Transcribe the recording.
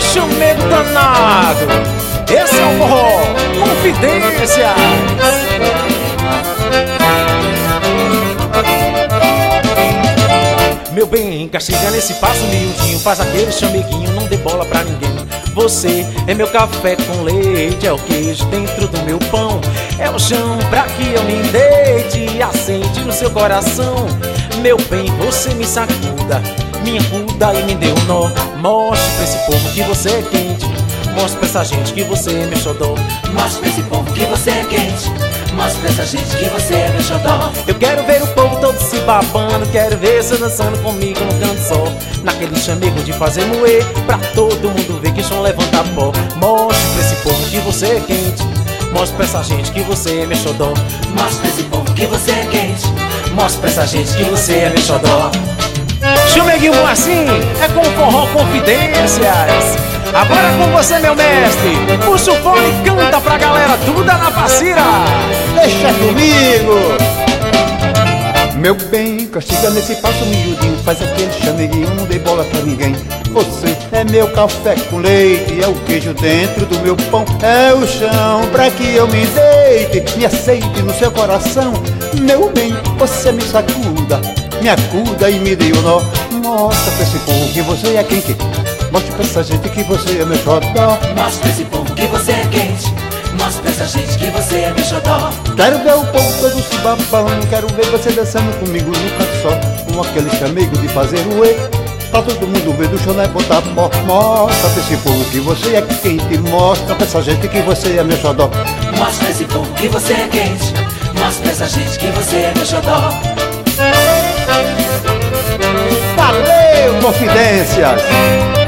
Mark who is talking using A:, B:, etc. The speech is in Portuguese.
A: chamego danado. Esse é o forró Confidências. Meu bem, castiga nesse passo miudinho, faz aquele chameguinho, não dê bola pra ninguém. Você é meu café com leite, é o queijo dentro do meu pão, é o chão pra que eu me deite e assente no seu coração. Meu bem, você me sacuda, me acuda e me dê um nó. Mostre pra esse povo que você é quente, mostre pra essa gente que você é meu xodó.
B: Mostre pra esse povo que você é quente, mostre pra essa gente que você é meu xodó.
A: Eu quero ver o povo todo se babando, quero ver você dançando comigo no canto só, naquele chamego de fazer moer, pra todo mundo ver que o som levanta pó. Mostre pra esse povo que você é quente, mostre pra essa gente que você é meu xodó.
B: Mostre pra esse povo que você é quente, mostre pra essa gente que você é meu xodó.
A: Chameguinho bom assim é com o forró Confidências. Agora é com você, meu mestre, puxa o fone e canta pra galera toda na parceira.
C: Deixa comigo. Meu bem, castiga nesse passo miudinho, faz aquele chameguinho, não dê bola pra ninguém. Você é meu café com leite, é o queijo dentro do meu pão, é o chão pra que eu me deite, me aceite no seu coração. Meu bem, você me sacuda, me acuda e me dê um nó. Mostra pra esse povo que você é quente, mostre pra essa gente que você é meu xodó.
B: Mostre pra esse povo que você é quente, mostre pra essa gente que você é meu xodó.
C: Quero ver o povo todo se babando, quero ver você dançando comigo no canto só, com aquele chamego de fazer o e, pra todo mundo ver do chão não é botar pó. Mostra pra esse povo que você é quente, mostra pra essa gente que você é meu xodó.
B: Mostre pra esse povo que você é quente, mostre pra essa gente que você é meu xodó.
C: Valeu, Confidências!